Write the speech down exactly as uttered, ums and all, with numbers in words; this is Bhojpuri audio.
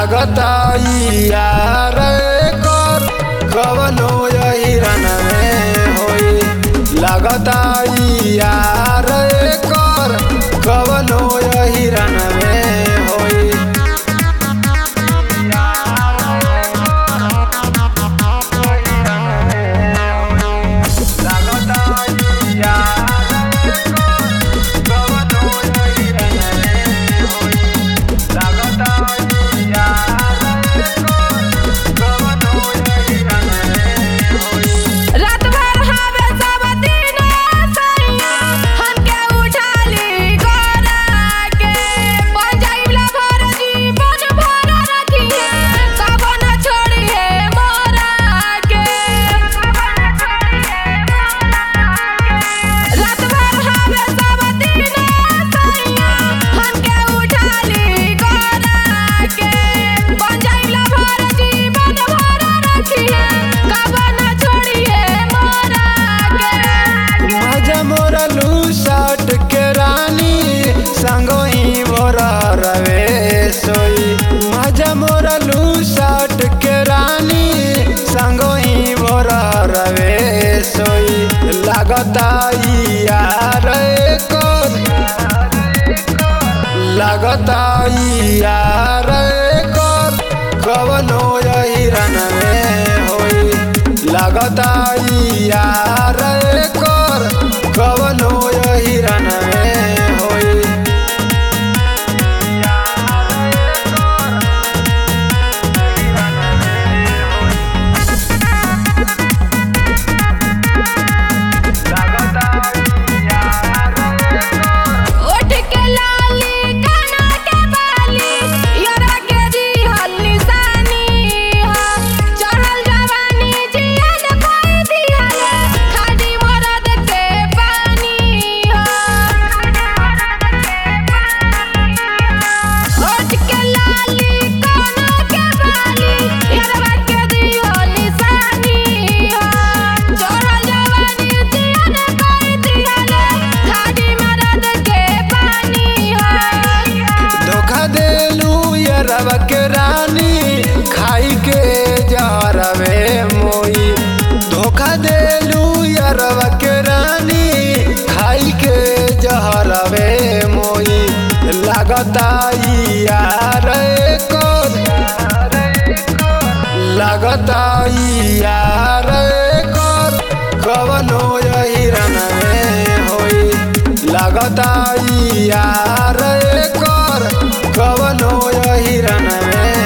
लागता यार कर कवनो हिरन में होई। लागता यार कर कवनो हिरन में होई। संगोई मोरा रवे सोई मजा मोरा लूसाट के रानी संगोई मोरा रवे सोई। लागता यार कर लागता यार कर कवनो हिरन में होई। लागता यार कर कवनो हिरन में होई। के रानी खाई के जहरवे मोई। धोखा देलू यारवा के रानी खाई के जहरवे मोई। लागता यार कर लागता यार कर कवनो हिरन में होई। लागता यार कर कवनो हिरन में